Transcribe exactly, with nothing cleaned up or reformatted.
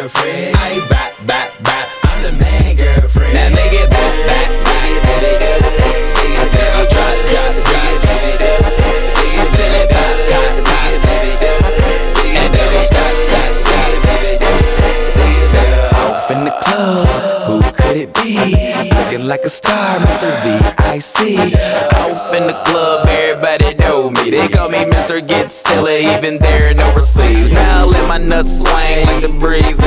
girlfriend. I bop, bop, bop, I'm the man, girlfriend. Now make it bop, bop, bop, stick it down, drop, drop, drop, till it pop, pop, pop, and then we stop, stop, stop, stick it down. Off in the club, who could it be? Looking like a star, Mister V I C. Off in the club, everybody know me. They call me Mister Get Silly, even there in overseas. Now I let my nuts swing like the breeze.